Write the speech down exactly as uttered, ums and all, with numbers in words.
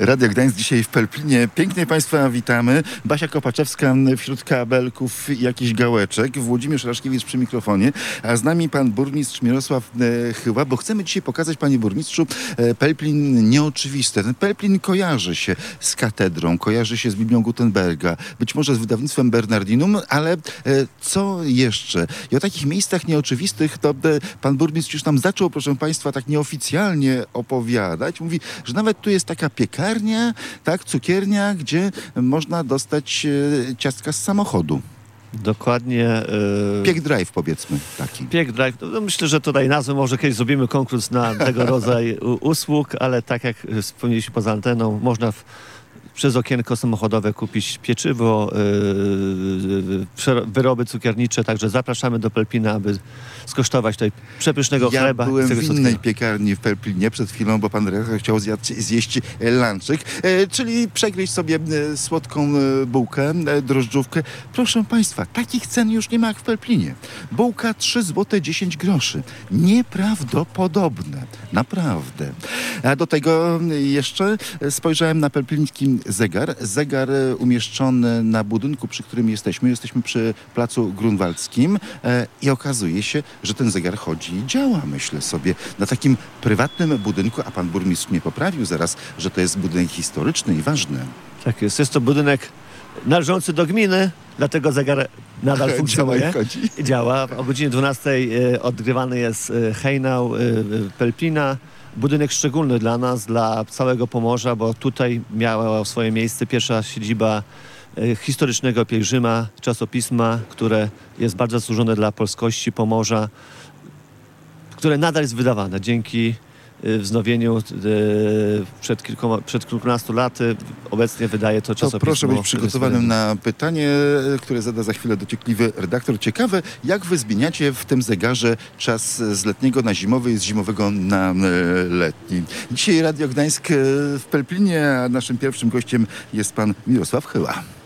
Radio Gdańsk dzisiaj w Pelplinie. Pięknie Państwa witamy. Basia Kopaczewska wśród kabelków i jakichś gałeczek. Włodzimierz Raszkiewicz przy mikrofonie. A z nami pan burmistrz Mirosław e, Chyła, bo chcemy dzisiaj pokazać, panie burmistrzu, e, Pelplin nieoczywisty. Ten Pelplin kojarzy się z katedrą, kojarzy się z Biblią Gutenberga, być może z wydawnictwem Bernardinum, ale e, co jeszcze? I o takich miejscach nieoczywistych to e, pan burmistrz już nam zaczął, proszę państwa, tak nieoficjalnie opowiadać. Mówi, że nawet tu jest taka piekarnia, tak, cukiernia, gdzie można dostać e, ciastka z samochodu. Dokładnie. Yy... Piek Drive, powiedzmy, taki. Piek Drive. No, myślę, że tutaj nazwę może kiedyś zrobimy konkurs na tego rodzaju usług, ale tak jak wspomnieliśmy poza anteną, można w, przez okienko samochodowe kupić pieczywo, yy, wyroby cukiernicze, także zapraszamy do Pelplina, aby skosztować tutaj przepysznego ja chleba. Ja byłem w słodkiego. innej piekarni w Pelplinie przed chwilą, bo pan redaktor chciał zjadć, zjeść lanczyk, e, czyli przegryźć sobie e, słodką e, bułkę, e, drożdżówkę. Proszę państwa, takich cen już nie ma jak w Pelplinie. Bułka trzy złote dziesięć groszy. Nieprawdopodobne. Naprawdę. A do tego jeszcze spojrzałem na pelpliński zegar. Zegar umieszczony na budynku, przy którym jesteśmy. Jesteśmy przy Placu Grunwaldzkim e, i okazuje się, że ten zegar chodzi i działa, myślę sobie, na takim prywatnym budynku, a pan burmistrz mnie poprawił zaraz, że to jest budynek historyczny i ważny. Tak jest. Jest to budynek należący do gminy, dlatego zegar nadal funkcjonuje. Działa, działa. O godzinie dwunastej e, odgrywany jest e, hejnał e, Pelplina. Budynek szczególny dla nas, dla całego Pomorza, bo tutaj miała swoje miejsce pierwsza siedziba e, historycznego pielgrzyma, czasopisma, które jest bardzo zasłużone dla polskości Pomorza, które nadal jest wydawane dzięki e, wznowieniu e, przed, kilkoma, przed kilkunastu laty. Obecnie wydaje to czasopismo. To proszę być przygotowanym na pytanie, które zada za chwilę dociekliwy redaktor. Ciekawe, jak wy zmieniacie w tym zegarze czas z letniego na zimowy i z zimowego na e, letni. Dzisiaj Radio Gdańsk w Pelplinie, a naszym pierwszym gościem jest pan Mirosław Chyła.